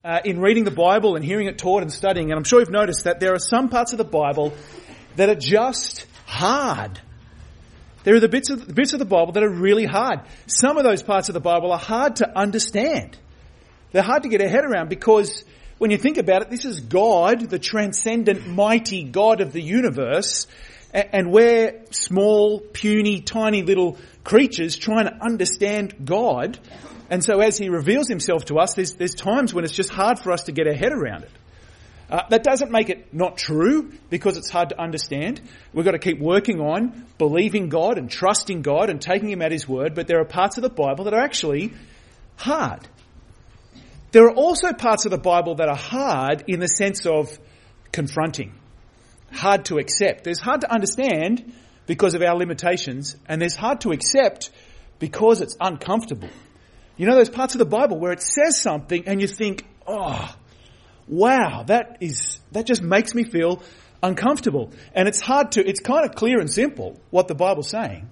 in reading the Bible and hearing it taught and studying, and I'm sure you've noticed that there are some parts of the Bible that are just hard. There are the bits of the Bible that are really hard. Some of those parts of the Bible are hard to understand. They're hard to get our head around because when you think about it, this is God, the transcendent, mighty God of the universe, and we're small, puny, tiny little creatures trying to understand God. And so as he reveals himself to us, there's times when it's just hard for us to get our head around it. That doesn't make it not true because it's hard to understand. We've got to keep working on believing God and trusting God and taking him at his word. But there are parts of the Bible that are actually hard. There are also parts of the Bible that are hard in the sense of confronting, hard to accept. There's hard to understand because of our limitations, and there's hard to accept because it's uncomfortable. You know those parts of the Bible where it says something and you think, oh, wow, that just makes me feel uncomfortable. And it's kind of clear and simple what the Bible's saying,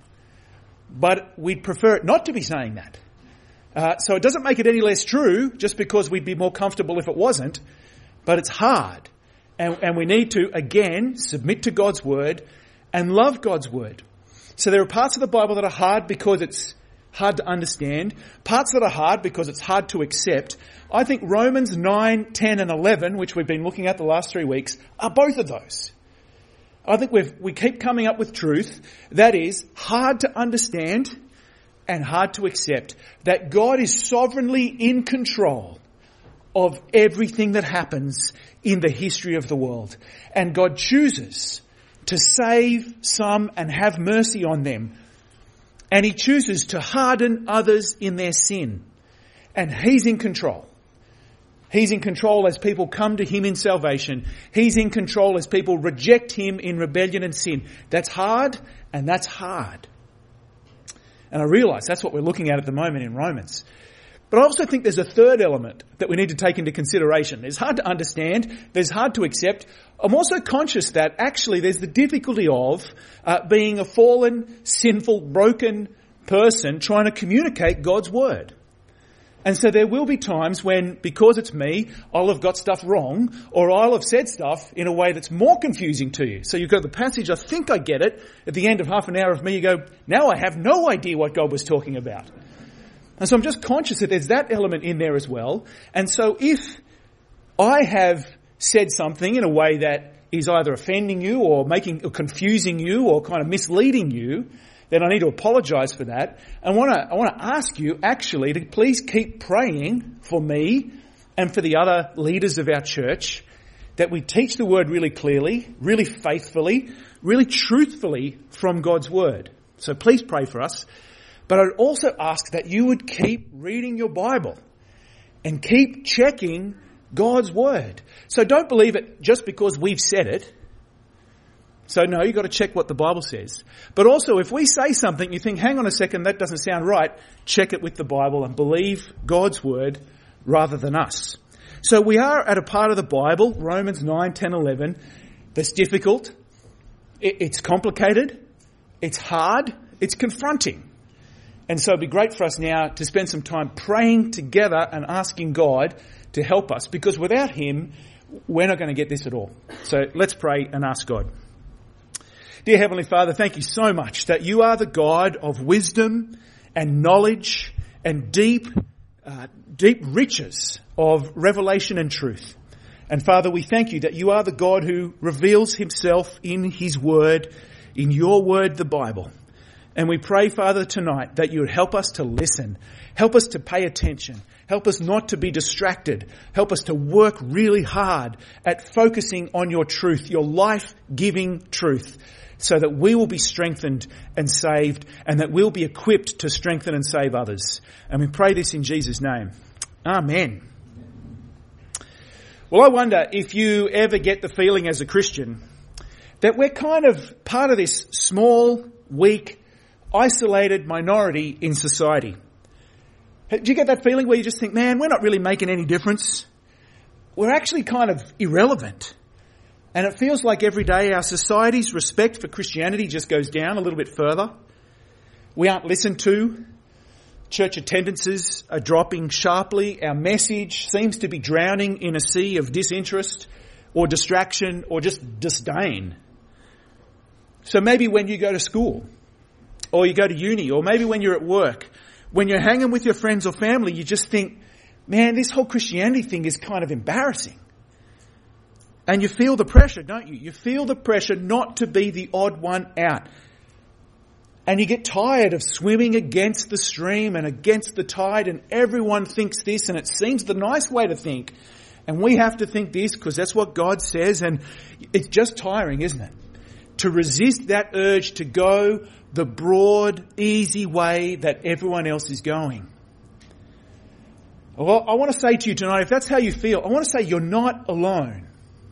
but we'd prefer it not to be saying that. So it doesn't make it any less true just because we'd be more comfortable if it wasn't, but it's hard. And we need to, again, submit to God's word and love God's word. So there are parts of the Bible that are hard because it's hard to understand, parts that are hard because it's hard to accept. I think Romans 9, 10 and 11, which we've been looking at the last 3 weeks, are both of those. I think we keep coming up with truth that is hard to understand and hard to accept, that God is sovereignly in control of everything that happens in the history of the world. And God chooses to save some and have mercy on them. And he chooses to harden others in their sin. And he's in control. He's in control as people come to him in salvation. He's in control as people reject him in rebellion and sin. That's hard, and that's hard. And I realise that's what we're looking at the moment in Romans. But I also think there's a third element that we need to take into consideration. There's hard to understand. There's hard to accept. I'm also conscious that actually there's the difficulty of being a fallen, sinful, broken person trying to communicate God's word. And so there will be times when, because it's me, I'll have got stuff wrong, or I'll have said stuff in a way that's more confusing to you. So you've got the passage, I think I get it. At the end of half an hour of me, you go, now I have no idea what God was talking about. And so I'm just conscious that there's that element in there as well. And so if I have said something in a way that is either offending you or confusing you or kind of misleading you, then I need to apologise for that. I want to ask you actually to please keep praying for me and for the other leaders of our church, that we teach the word really clearly, really faithfully, really truthfully from God's word. So please pray for us. But I'd also ask that you would keep reading your Bible and keep checking God's word. So don't believe it just because we've said it. So no, you've got to check what the Bible says. But also, if we say something, you think, hang on a second, that doesn't sound right, check it with the Bible and believe God's word rather than us. So we are at a part of the Bible, Romans 9, 10, 11, that's difficult, it's complicated, it's hard, it's confronting. And so it'd be great for us now to spend some time praying together and asking God to help us, because without him, we're not going to get this at all. So let's pray and ask God. Dear Heavenly Father, thank you so much that you are the God of wisdom and knowledge and deep riches of revelation and truth. And Father, we thank you that you are the God who reveals himself in his word, in your word, the Bible. And we pray, Father, tonight that you would help us to listen, help us to pay attention, help us not to be distracted, help us to work really hard at focusing on your truth, your life-giving truth, so that we will be strengthened and saved, and that we'll be equipped to strengthen and save others. And we pray this in Jesus' name. Amen. Well, I wonder if you ever get the feeling as a Christian that we're kind of part of this small, weak, isolated minority in society. Do you get that feeling where you just think, man, we're not really making any difference? We're actually kind of irrelevant. And it feels like every day our society's respect for Christianity just goes down a little bit further. We aren't listened to. Church attendances are dropping sharply. Our message seems to be drowning in a sea of disinterest or distraction or just disdain. So maybe when you go to school or you go to uni or maybe when you're at work, when you're hanging with your friends or family, you just think, man, this whole Christianity thing is kind of embarrassing. And you feel the pressure, don't you? You feel the pressure not to be the odd one out. And you get tired of swimming against the stream and against the tide, and everyone thinks this and it seems the nice way to think. And we have to think this because that's what God says, and it's just tiring, isn't it? To resist that urge to go the broad, easy way that everyone else is going. Well, I want to say to you tonight, if that's how you feel, I want to say you're not alone.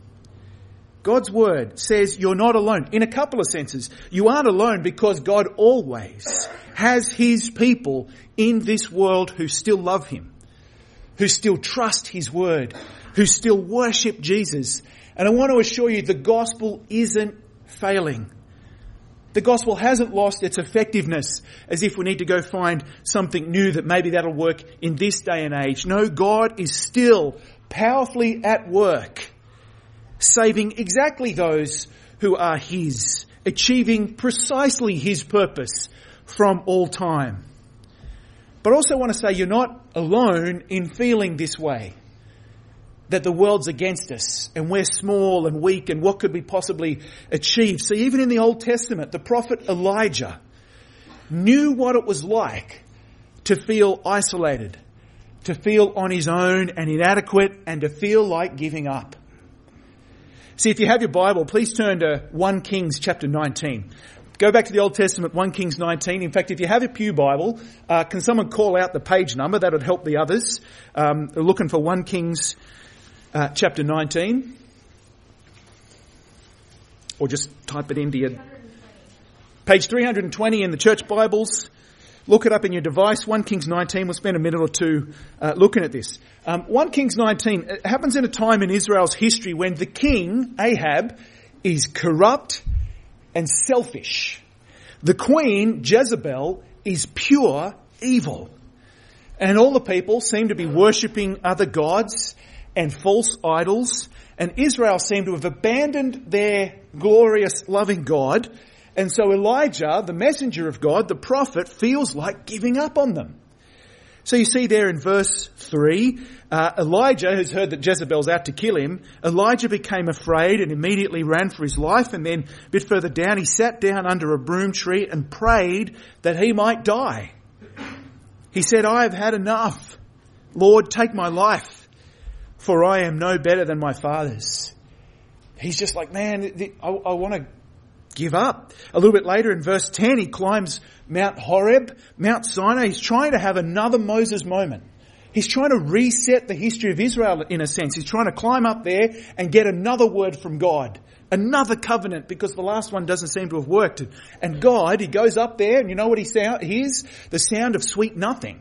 God's word says you're not alone in a couple of senses. You aren't alone because God always has his people in this world who still love him, who still trust his word, who still worship Jesus. And I want to assure you the gospel isn't failing. The gospel hasn't lost its effectiveness as if we need to go find something new that maybe that'll work in this day and age. No, God is still powerfully at work, saving exactly those who are his, achieving precisely his purpose from all time. But I also want to say you're not alone in feeling this way, that the world's against us and we're small and weak and what could we possibly achieve. So even in the Old Testament, the prophet Elijah knew what it was like to feel isolated, to feel on his own and inadequate, and to feel like giving up. See, if you have your Bible, please turn to 1 Kings chapter 19. Go back to the Old Testament, 1 Kings 19. In fact, if you have a pew Bible, can someone call out the page number? That would help the others. Looking for 1 Kings chapter 19. Or just type it into your... Page 320 in the church Bibles. Look it up in your device, 1 Kings 19. We'll spend a minute or two looking at this. 1 Kings 19 it happens in a time in Israel's history when the king, Ahab, is corrupt and selfish. The queen, Jezebel, is pure evil. And all the people seem to be worshipping other gods and false idols. And Israel seem to have abandoned their glorious, loving God. And so Elijah, the messenger of God, the prophet, feels like giving up on them. So you see there in verse 3, Elijah has heard that Jezebel's out to kill him. Elijah became afraid and immediately ran for his life. And then a bit further down, he sat down under a broom tree and prayed that he might die. He said, I have had enough. Lord, take my life, for I am no better than my fathers. He's just like, man, I want to give up. A little bit later in verse 10, he climbs Mount Horeb, Mount Sinai. He's trying to have another Moses moment. He's trying to reset the history of Israel in a sense. He's trying to climb up there and get another word from God, another covenant, because the last one doesn't seem to have worked. And God, he goes up there and you know what he hears? The sound of sweet nothing.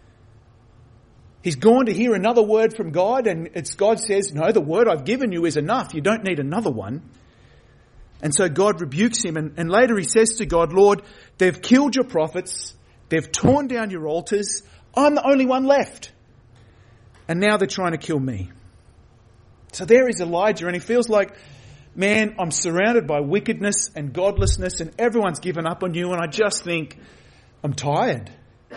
He's gone to hear another word from God, and God says, no, the word I've given you is enough. You don't need another one. And so God rebukes him, and later he says to God, Lord, they've killed your prophets, they've torn down your altars, I'm the only one left. And now they're trying to kill me. So there is Elijah, and he feels like, man, I'm surrounded by wickedness and godlessness, and everyone's given up on you, and I just think, I'm tired.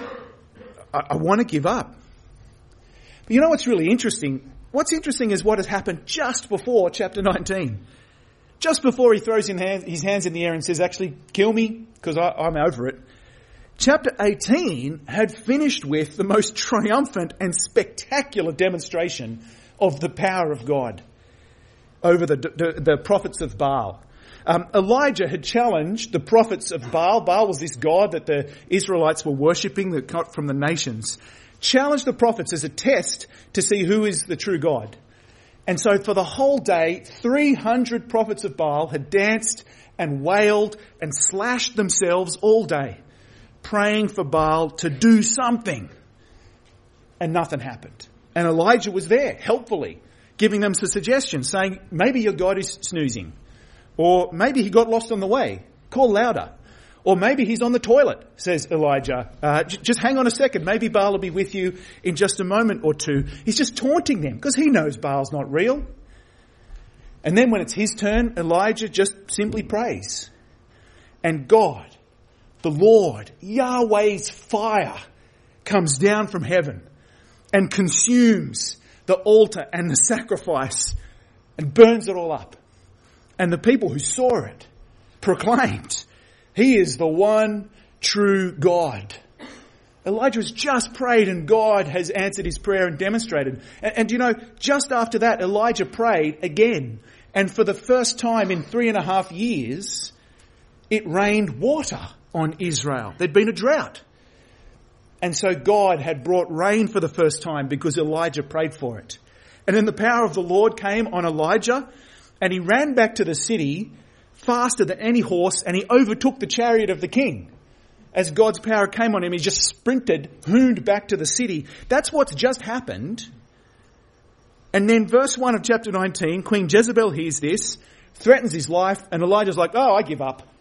I want to give up. But you know what's really interesting? What's interesting is what has happened just before chapter 19. Just before he throws his hands in the air and says, actually, kill me, because I'm over it. Chapter 18 had finished with the most triumphant and spectacular demonstration of the power of God over the prophets of Baal. Elijah had challenged the prophets of Baal. Baal was this god that the Israelites were worshipping that got from the nations. Challenged the prophets as a test to see who is the true God. And so for the whole day, 300 prophets of Baal had danced and wailed and slashed themselves all day, praying for Baal to do something. And nothing happened. And Elijah was there, helpfully, giving them some suggestions, saying, maybe your God is snoozing. Or maybe he got lost on the way. Call louder. Or maybe he's on the toilet, says Elijah. Just hang on a second. Maybe Baal will be with you in just a moment or two. He's just taunting them because he knows Baal's not real. And then when it's his turn, Elijah just simply prays. And God, the Lord, Yahweh's fire comes down from heaven and consumes the altar and the sacrifice and burns it all up. And the people who saw it proclaimed, He is the one true God. Elijah has just prayed and God has answered his prayer and demonstrated. And you know, just after that, Elijah prayed again. And for the first time in 3.5 years, it rained water on Israel. There'd been a drought. And so God had brought rain for the first time because Elijah prayed for it. And then the power of the Lord came on Elijah and he ran back to the city faster than any horse, and he overtook the chariot of the king. As God's power came on him, he just sprinted, hooned back to the city. That's what's just happened. And then verse 1 of chapter 19, Queen Jezebel hears this, threatens his life, and Elijah's like, oh, I give up.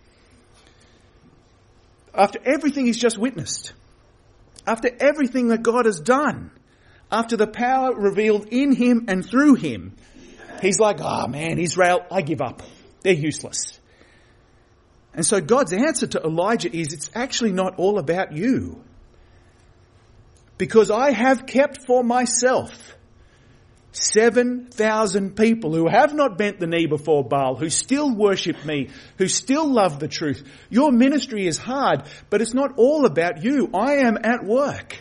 After everything he's just witnessed, after everything that God has done, after the power revealed in him and through him, he's like, oh man, Israel, I give up. They're useless. And so God's answer to Elijah is, it's actually not all about you. Because I have kept for myself 7,000 people who have not bent the knee before Baal, who still worship me, who still love the truth. Your ministry is hard, but it's not all about you. I am at work.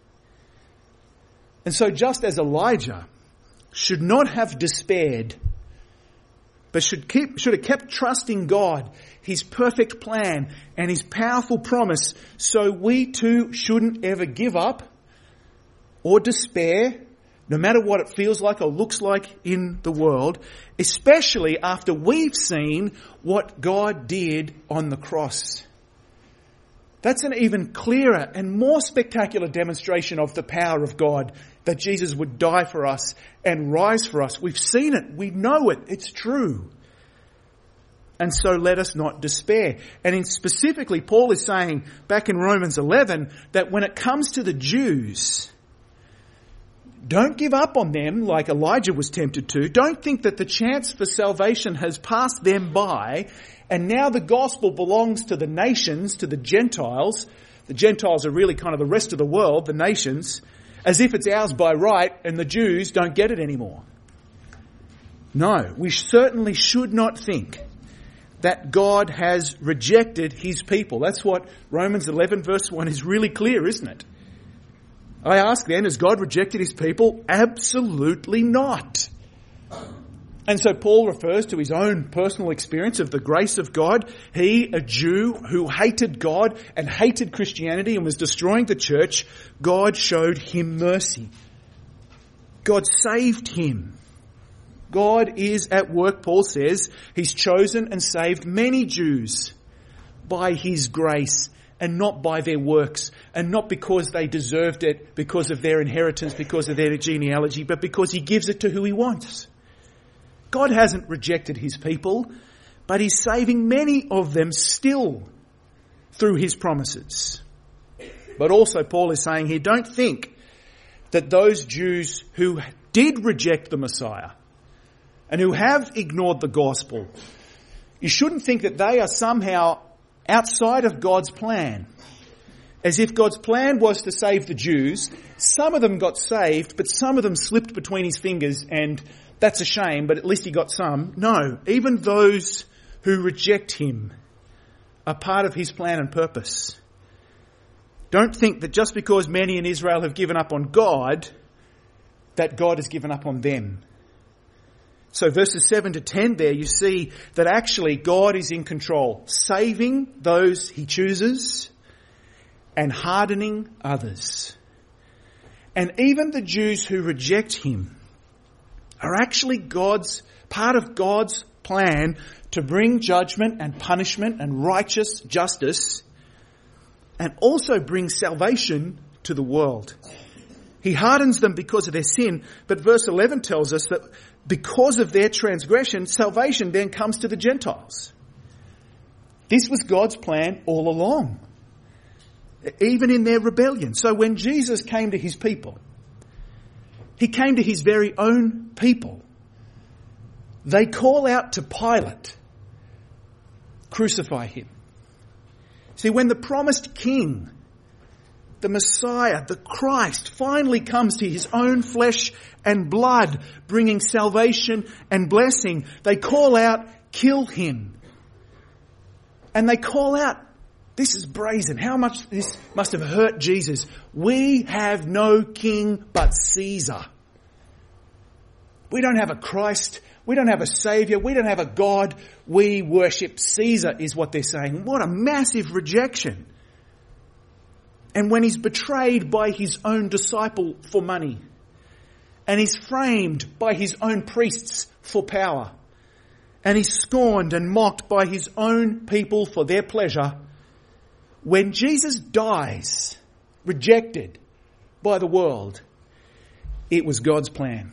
And so just as Elijah should not have despaired, but should have kept trusting God, His perfect plan and His powerful promise, so we too shouldn't ever give up or despair, no matter what it feels like or looks like in the world, especially after we've seen what God did on the cross. That's an even clearer and more spectacular demonstration of the power of God, that Jesus would die for us and rise for us. We've seen it. We know it. It's true. And so let us not despair. And specifically, Paul is saying back in Romans 11 that when it comes to the Jews, don't give up on them like Elijah was tempted to. Don't think that the chance for salvation has passed them by and now the gospel belongs to the nations, to the Gentiles. The Gentiles are really kind of the rest of the world, the nations, as if it's ours by right and the Jews don't get it anymore. No, we certainly should not think that God has rejected His people. That's what Romans 11 verse 1 is really clear, isn't it? I ask then, has God rejected His people? Absolutely not. And so Paul refers to his own personal experience of the grace of God. He, a Jew who hated God and hated Christianity and was destroying the church, God showed him mercy. God saved him. God is at work, Paul says. He's chosen and saved many Jews by His grace and not by their works, and not because they deserved it, because of their inheritance, because of their genealogy, but because He gives it to who He wants. God hasn't rejected His people, but He's saving many of them still through His promises. But also Paul is saying here, don't think that those Jews who did reject the Messiah and who have ignored the gospel, you shouldn't think that they are somehow outside of God's plan. As if God's plan was to save the Jews. Some of them got saved, but some of them slipped between His fingers, and that's a shame, but at least He got some. No, even those who reject Him are part of His plan and purpose. Don't think that just because many in Israel have given up on God, that God has given up on them. So verses 7 to 10 there, you see that actually God is in control, saving those He chooses and hardening others. And even the Jews who reject Him are actually part of God's plan to bring judgment and punishment and righteous justice, and also bring salvation to the world. He hardens them because of their sin, but verse 11 tells us that because of their transgression, salvation then comes to the Gentiles. This was God's plan all along, even in their rebellion. So when Jesus came to his people, he came to his very own people. They call out to Pilate, crucify him. See, when the promised king, the Messiah, the Christ, finally comes to his own flesh and blood, bringing salvation and blessing, they call out, kill him. And they call out, this is brazen. How much this must have hurt Jesus. We have no king but Caesar. We don't have a Christ. We don't have a Saviour. We don't have a God. We worship Caesar, is what they're saying. What a massive rejection. And when he's betrayed by his own disciple for money, and he's framed by his own priests for power, and he's scorned and mocked by his own people for their pleasure, when Jesus dies, rejected by the world, it was God's plan.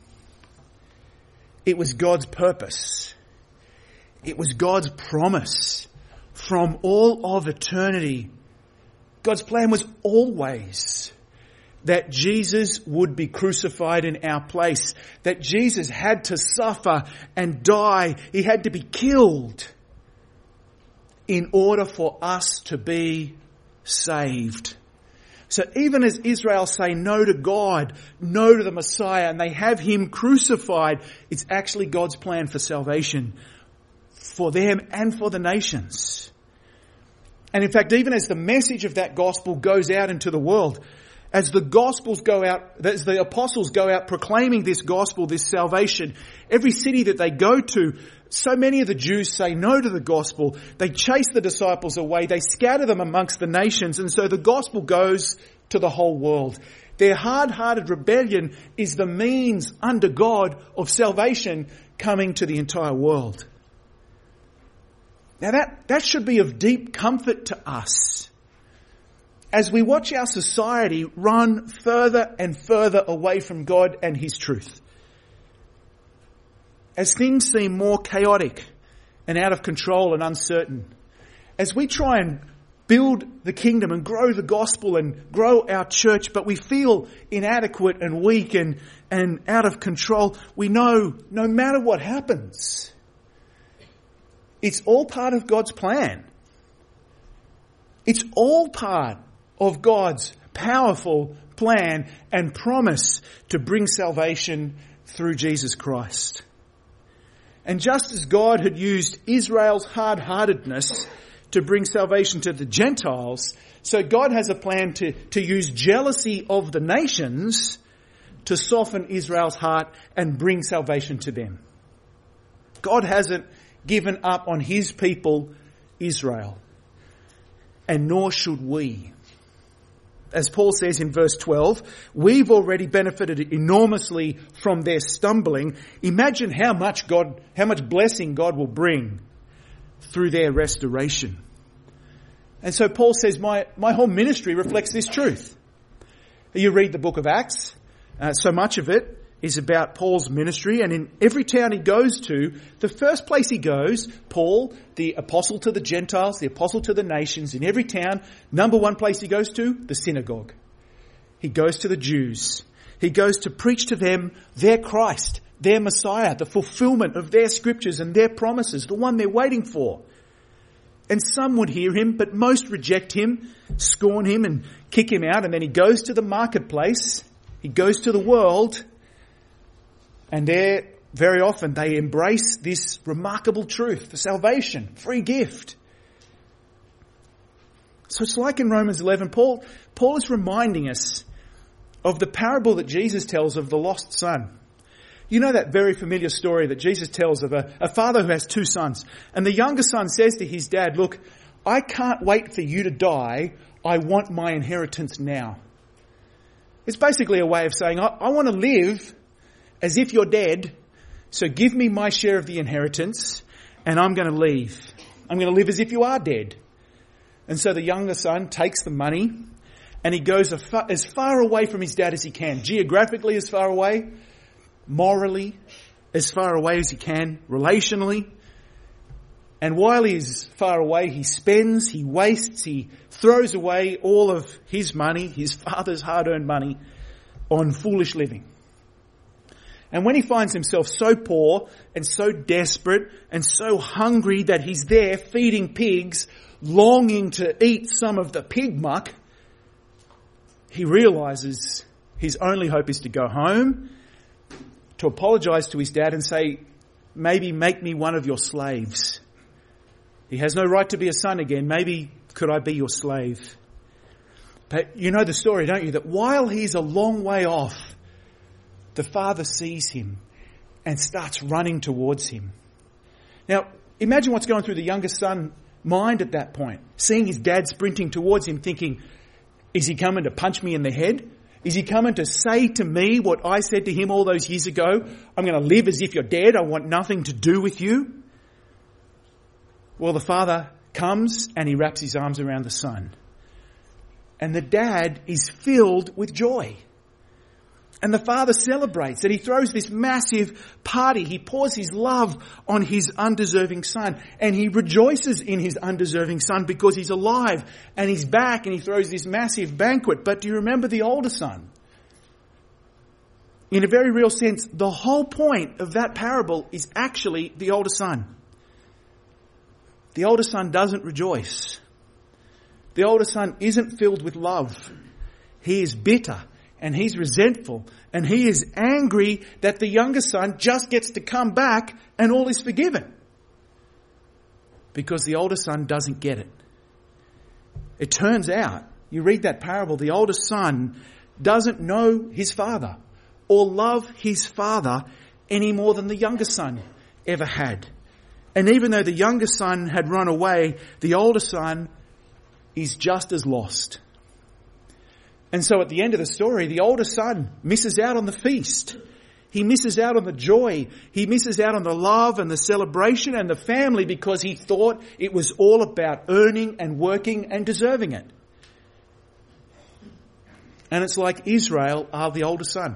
It was God's purpose. It was God's promise from all of eternity. God's plan was always that Jesus would be crucified in our place, that Jesus had to suffer and die. He had to be killed in order for us to be saved. So even as Israel say no to God, no to the Messiah, and they have him crucified, it's actually God's plan for salvation for them and for the nations. And in fact, even as the message of that gospel goes out into the world, as the gospels go out, as the apostles go out proclaiming this gospel, this salvation, every city that they go to, so many of the Jews say no to the gospel. They chase the disciples away. They scatter them amongst the nations. And so the gospel goes to the whole world. Their hard-hearted rebellion is the means under God of salvation coming to the entire world. Now that should be of deep comfort to us as we watch our society run further and further away from God and his truth. As things seem more chaotic and out of control and uncertain, as we try and build the kingdom and grow the gospel and grow our church, but we feel inadequate and weak and out of control, we know no matter what happens, it's all part of God's plan. It's all part of God's powerful plan and promise to bring salvation through Jesus Christ. And just as God had used Israel's hard-heartedness to bring salvation to the Gentiles, so God has a plan to use jealousy of the nations to soften Israel's heart and bring salvation to them. God hasn't given up on his people, Israel, and nor should we. As Paul says in verse 12, we've already benefited enormously from their stumbling. Imagine how much blessing God will bring through their restoration. And so Paul says, my whole ministry reflects this truth. You read the book of Acts, so much of it is about Paul's ministry, and in every town he goes to, the first place he goes, Paul, the apostle to the Gentiles, the apostle to the nations, in every town, number one place he goes to, the synagogue. He goes to the Jews. He goes to preach to them their Christ, their Messiah, the fulfillment of their scriptures and their promises, the one they're waiting for. And some would hear him, but most reject him, scorn him and kick him out. And then he goes to the marketplace. He goes to the world. And there, very often, they embrace this remarkable truth, the salvation, free gift. So it's like in Romans 11, Paul is reminding us of the parable that Jesus tells of the lost son. You know that very familiar story that Jesus tells of a father who has two sons. And the younger son says to his dad, look, I can't wait for you to die. I want my inheritance now. It's basically a way of saying, I want to live as if you're dead, so give me my share of the inheritance, and I'm going to leave. I'm going to live as if you are dead. And so the younger son takes the money, and he goes as far away from his dad as he can, geographically as far away, morally as far away as he can, relationally. And while he's far away, he spends, he wastes, he throws away all of his money, his father's hard-earned money, on foolish living. And when he finds himself so poor and so desperate and so hungry that he's there feeding pigs, longing to eat some of the pig muck, he realizes his only hope is to go home, to apologize to his dad and say, maybe make me one of your slaves. He has no right to be a son again. Maybe could I be your slave? But you know the story, don't you? That while he's a long way off, the father sees him and starts running towards him. Now, imagine what's going through the youngest son's mind at that point. Seeing his dad sprinting towards him, thinking, is he coming to punch me in the head? Is he coming to say to me what I said to him all those years ago? I'm going to live as if you're dead. I want nothing to do with you. Well, the father comes and he wraps his arms around the son. And the dad is filled with joy. And the father celebrates, and he throws this massive party. He pours his love on his undeserving son, and he rejoices in his undeserving son because he's alive and he's back, and he throws this massive banquet. But do you remember the older son? In a very real sense, the whole point of that parable is actually the older son. The older son doesn't rejoice. The older son isn't filled with love. He is bitter. And he's resentful, and he is angry that the younger son just gets to come back and all is forgiven. Because the older son doesn't get it. It turns out, you read that parable, the older son doesn't know his father or love his father any more than the younger son ever had. And even though the younger son had run away, the older son is just as lost. And so at the end of the story, the older son misses out on the feast. He misses out on the joy. He misses out on the love and the celebration and the family because he thought it was all about earning and working and deserving it. And it's like Israel are the older son.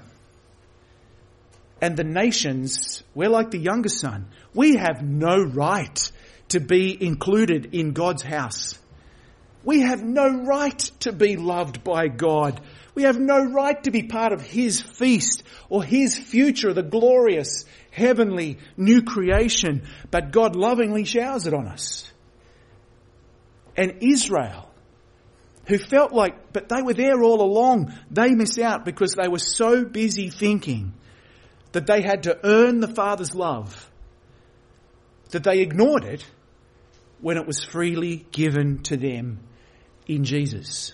And the nations, we're like the younger son. We have no right to be included in God's house. We have no right to be loved by God. We have no right to be part of His feast or His future, the glorious, heavenly, new creation. But God lovingly showers it on us. And Israel, who felt like, but they were there all along, they miss out because they were so busy thinking that they had to earn the Father's love, that they ignored it when it was freely given to them in Jesus.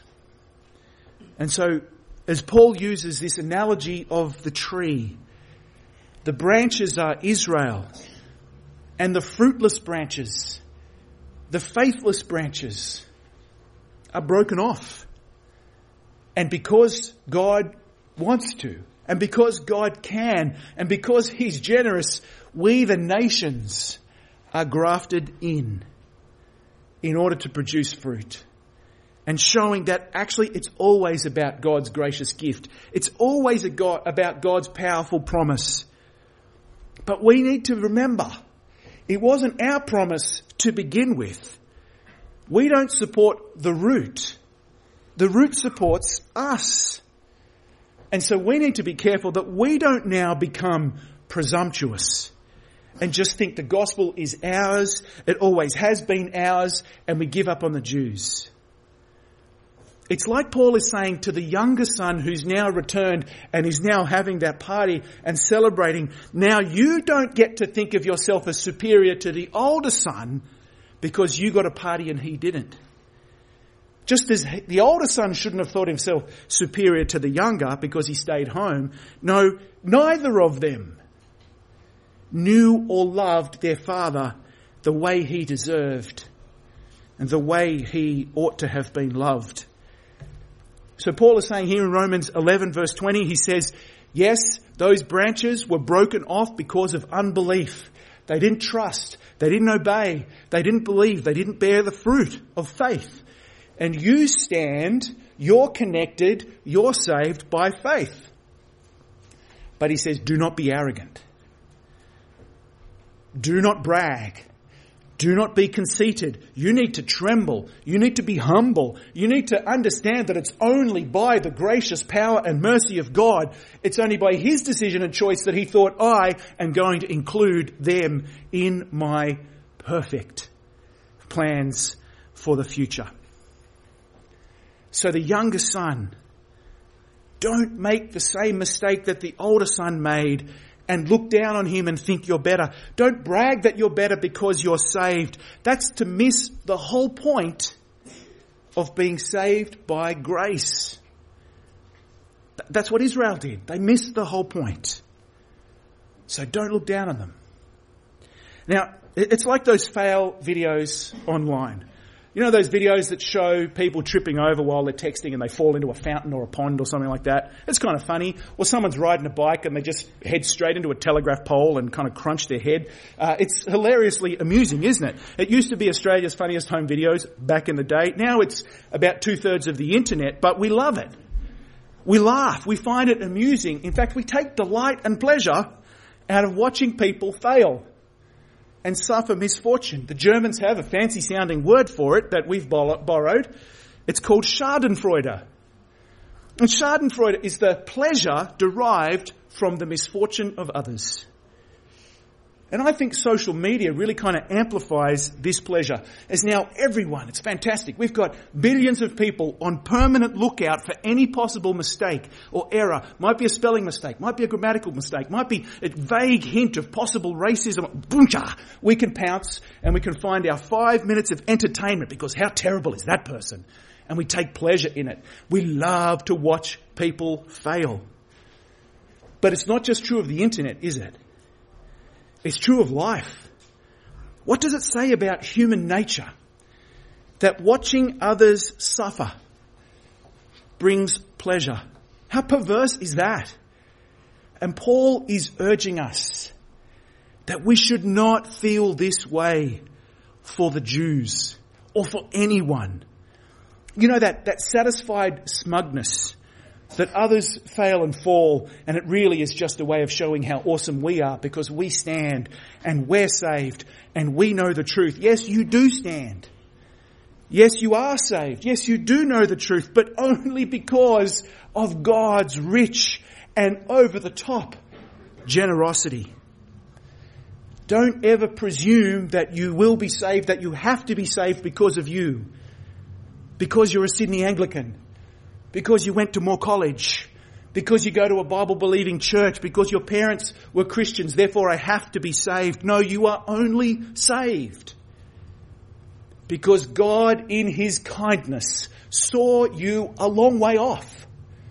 And so, as Paul uses this analogy of the tree, the branches are Israel, and the fruitless branches, the faithless branches, are broken off. And because God wants to, and because God can, and because He's generous, we the nations are grafted in order to produce fruit. And showing that actually it's always about God's gracious gift. It's always about God's powerful promise. But we need to remember, it wasn't our promise to begin with. We don't support the root. The root supports us. And so we need to be careful that we don't now become presumptuous and just think the gospel is ours, it always has been ours, and we give up on the Jews. It's like Paul is saying to the younger son who's now returned and is now having that party and celebrating. Now you don't get to think of yourself as superior to the older son because you got a party and he didn't. Just as the older son shouldn't have thought himself superior to the younger because he stayed home. No, neither of them knew or loved their father the way he deserved and the way he ought to have been loved. So Paul is saying here in Romans 11 verse 20, he says, yes, those branches were broken off because of unbelief. They didn't trust. They didn't obey. They didn't believe. They didn't bear the fruit of faith. And you stand, you're connected, you're saved by faith. But he says, do not be arrogant. Do not brag. Do not be conceited. You need to tremble. You need to be humble. You need to understand that it's only by the gracious power and mercy of God, it's only by his decision and choice that he thought, I am going to include them in my perfect plans for the future. So the younger son, don't make the same mistake that the older son made and look down on him and think you're better. Don't brag that you're better because you're saved. That's to miss the whole point of being saved by grace. That's what Israel did. They missed the whole point. So don't look down on them. Now, it's like those fail videos online. You know those videos that show people tripping over while they're texting and they fall into a fountain or a pond or something like that? It's kind of funny. Or someone's riding a bike and they just head straight into a telegraph pole and kind of crunch their head. It's hilariously amusing, isn't it? It used to be Australia's funniest home videos back in the day. Now it's about 2/3 of the internet, but we love it. We laugh. We find it amusing. In fact, we take delight and pleasure out of watching people fail and suffer misfortune. The Germans have a fancy sounding word for it that we've borrowed. It's called Schadenfreude. And Schadenfreude is the pleasure derived from the misfortune of others. And I think social media really kind of amplifies this pleasure. As now everyone, it's fantastic. We've got billions of people on permanent lookout for any possible mistake or error. Might be a spelling mistake, might be a grammatical mistake, might be a vague hint of possible racism. Boomcha! We can pounce and we can find our 5 minutes of entertainment because how terrible is that person? And we take pleasure in it. We love to watch people fail. But it's not just true of the internet, is it? It's true of life. What does it say about human nature? That watching others suffer brings pleasure. How perverse is that? And Paul is urging us that we should not feel this way for the Jews or for anyone. You know, that satisfied smugness that others fail and fall, and it really is just a way of showing how awesome we are because we stand and we're saved and we know the truth. Yes, you do stand. Yes, you are saved. Yes, you do know the truth, but only because of God's rich and over-the-top generosity. Don't ever presume that you will be saved, that you have to be saved because of you, because you're a Sydney Anglican, because you went to Moore College, because you go to a Bible-believing church, because your parents were Christians, therefore I have to be saved. No, you are only saved because God in his kindness saw you a long way off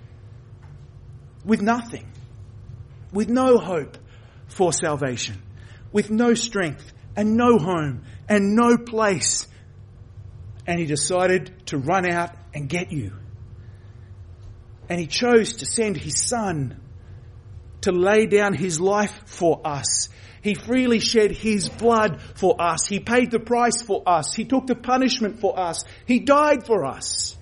with nothing, with no hope for salvation, with no strength and no home and no place. And he decided to run out and get you. And he chose to send his son to lay down his life for us. He freely shed his blood for us. He paid the price for us. He took the punishment for us. He died for us.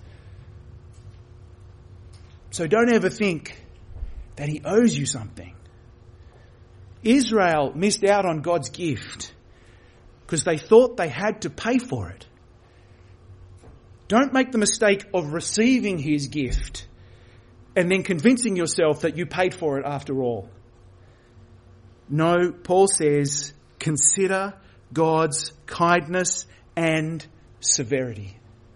So don't ever think that he owes you something. Israel missed out on God's gift because they thought they had to pay for it. Don't make the mistake of receiving his gift and then convincing yourself that you paid for it after all. No, Paul says, consider God's kindness and severity.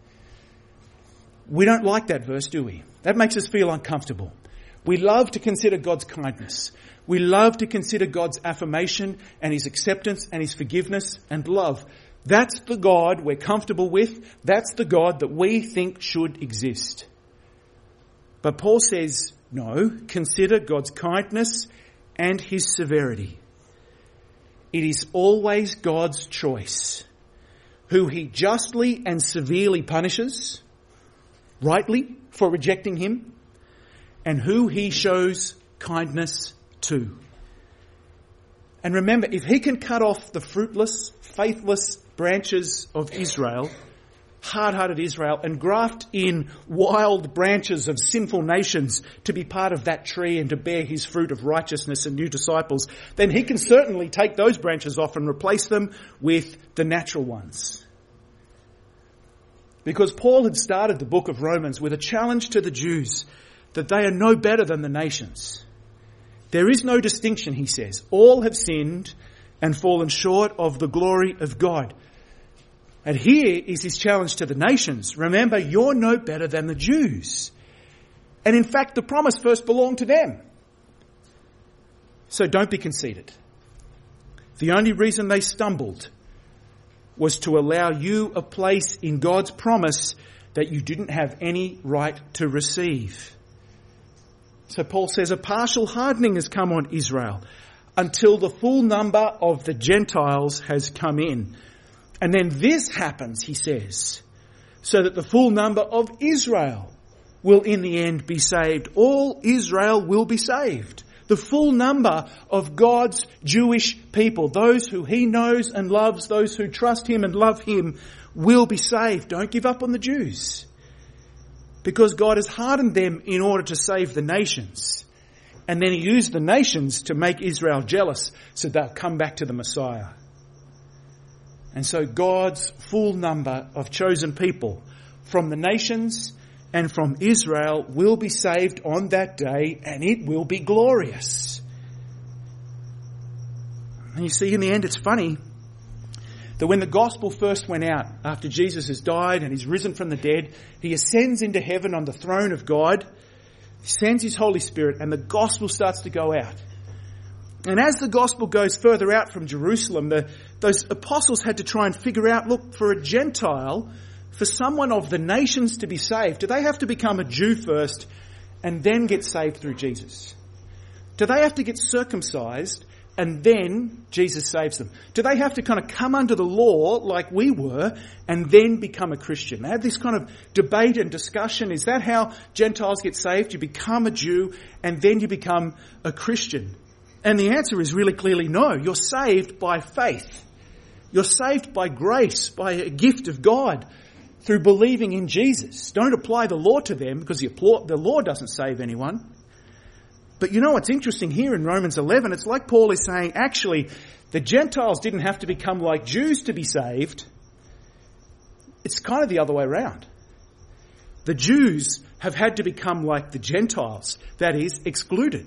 We don't like that verse, do we? That makes us feel uncomfortable. We love to consider God's kindness. We love to consider God's affirmation and his acceptance and his forgiveness and love. That's the God we're comfortable with. That's the God that we think should exist. But Paul says, no, consider God's kindness and his severity. It is always God's choice who he justly and severely punishes, rightly, for rejecting him, and who he shows kindness to. And remember, if he can cut off the fruitless, faithless branches of Israel, hard-hearted Israel and graft in wild branches of sinful nations to be part of that tree and to bear his fruit of righteousness and new disciples, then he can certainly take those branches off and replace them with the natural ones. Because Paul had started the book of Romans with a challenge to the Jews that they are no better than the nations. There is no distinction, he says. All have sinned and fallen short of the glory of God. And here is his challenge to the nations. Remember, you're no better than the Jews. And in fact, the promise first belonged to them. So don't be conceited. The only reason they stumbled was to allow you a place in God's promise that you didn't have any right to receive. So Paul says a partial hardening has come on Israel until the full number of the Gentiles has come in. And then this happens, he says, so that the full number of Israel will in the end be saved. All Israel will be saved. The full number of God's Jewish people, those who he knows and loves, those who trust him and love him, will be saved. Don't give up on the Jews. Because God has hardened them in order to save the nations. And then he used the nations to make Israel jealous so they'll come back to the Messiah. And so God's full number of chosen people from the nations and from Israel will be saved on that day, and it will be glorious. And you see, in the end, it's funny that when the gospel first went out, after Jesus has died and he's risen from the dead, he ascends into heaven on the throne of God, sends his Holy Spirit, and the gospel starts to go out. And as the gospel goes further out from Jerusalem, those apostles had to try and figure out, look, for a Gentile, for someone of the nations to be saved, do they have to become a Jew first and then get saved through Jesus? Do they have to get circumcised and then Jesus saves them? Do they have to kind of come under the law like we were and then become a Christian? They have this kind of debate and discussion. Is that how Gentiles get saved? You become a Jew and then you become a Christian. And the answer is really clearly no. You're saved by faith. You're saved by grace, by a gift of God through believing in Jesus. Don't apply the law to them because the law doesn't save anyone. But you know what's interesting here in Romans 11? It's like Paul is saying, actually, the Gentiles didn't have to become like Jews to be saved. It's kind of the other way around. The Jews have had to become like the Gentiles, that is, excluded.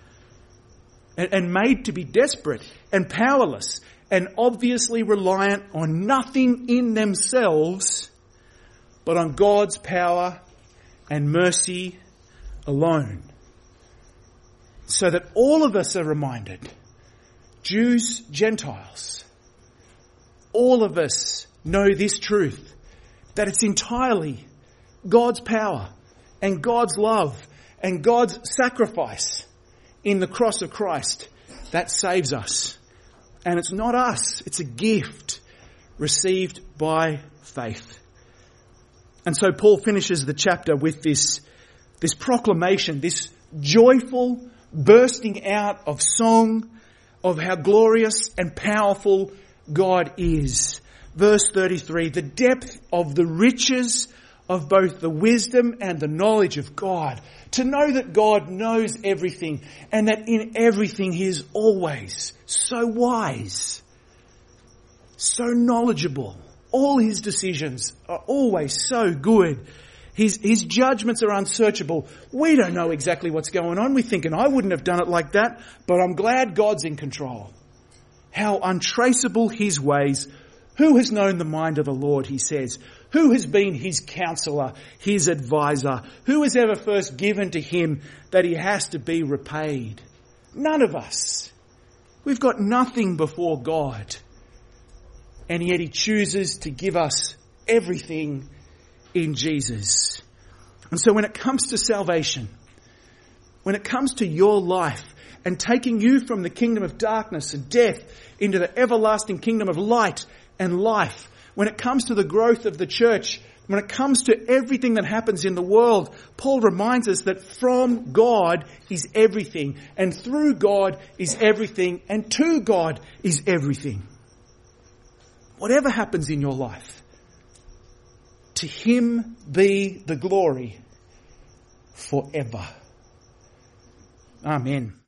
And made to be desperate and powerless and obviously reliant on nothing in themselves but on God's power and mercy alone. So that all of us are reminded, Jews, Gentiles, all of us know this truth, that it's entirely God's power and God's love and God's sacrifice in the cross of Christ that saves us. And it's not us, it's a gift received by faith. And so Paul finishes the chapter with this proclamation, this joyful bursting out of song of how glorious and powerful God is. Verse 33, the depth of the riches of both the wisdom and the knowledge of God. To know that God knows everything and that in everything he is always so wise, so knowledgeable. All his decisions are always so good. His judgments are unsearchable. We don't know exactly what's going on. We're thinking, I wouldn't have done it like that, but I'm glad God's in control. How untraceable his ways. Who has known the mind of the Lord, he says? Who has been his counselor, his advisor? Who has ever first given to him that he has to be repaid? None of us. We've got nothing before God. And yet he chooses to give us everything in Jesus. And so when it comes to salvation, when it comes to your life and taking you from the kingdom of darkness and death into the everlasting kingdom of light and life, when it comes to the growth of the church, when it comes to everything that happens in the world, Paul reminds us that from God is everything, and through God is everything, and to God is everything. Whatever happens in your life, To him be the glory forever. Amen.